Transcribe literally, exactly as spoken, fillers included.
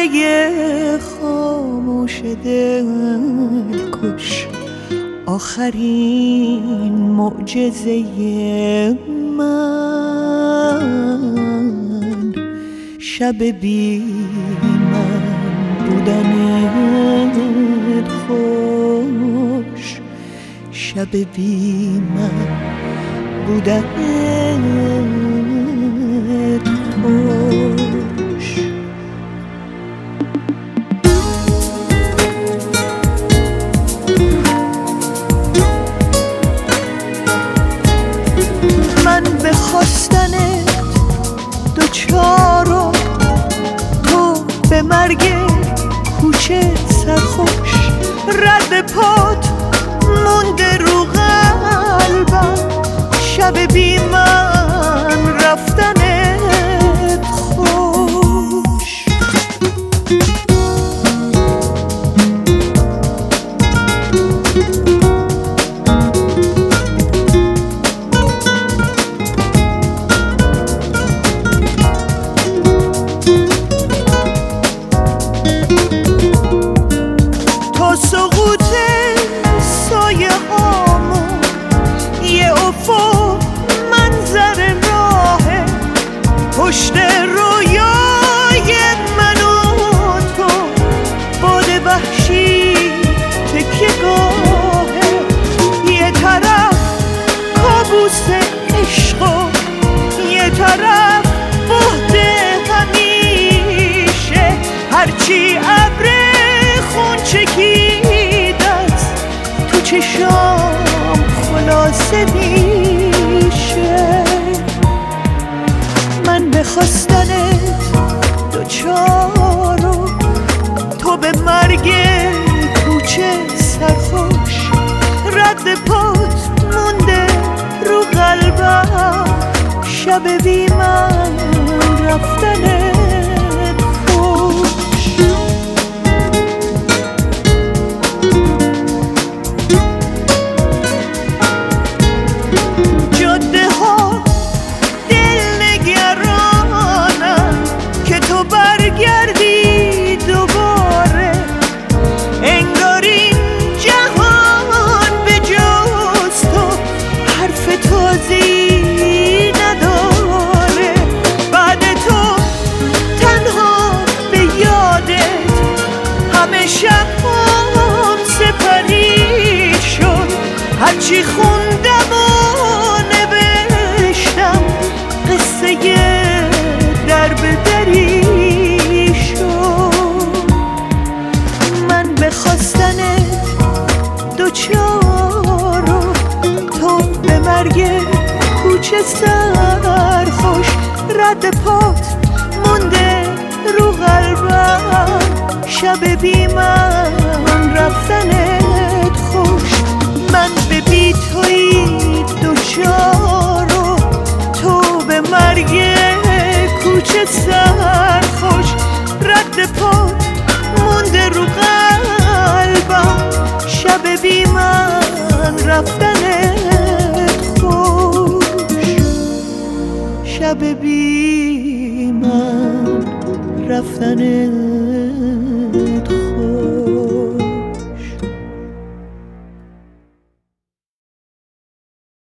خاموش دلکش، آخرین معجزه من. شب بی من بودنت خوش، شب بی من بودنت خوش. من به خواستنت دوچارم، تو به مرگ کوچه سرخوش. رد پات مونده رو قلبم، شب بی من رفتنت خوش. تا سقوط سایه هامون یه افق منظر راهه، پشت رویای من و تو باد وحشی تکیه گاهه. یه طرف کابوس عشق و یه طرف بهت همیشه، هرچی ابر خون چکیده است تو چشام خلاصه میشه. من به خواستنت دوچارم، تو به مرگ کوچه سرخوش. رد پات مونده رو قلبم، شب بی من رفتنت خوش. جاده ها دلنگرانن که تو برگردی دوباره، انگار این جهان به جز تو حرف تازی نداره. بعد تو تنها به یادت همه شبام سپری شد، هرچی خوندم و نوشتم قصه در به دری شد. من به خواستنت دوچارم، تو به مرگ کوچه سرخوش. رد پات مونده رو قلبم، شب بی من رفتنت خوش. من به بی توی دوچارم، تو به مرگ کوچه سرخوش. رد پات مونده رو قلبم، شب بی من رفتنت خوش، شب بی من رفتنت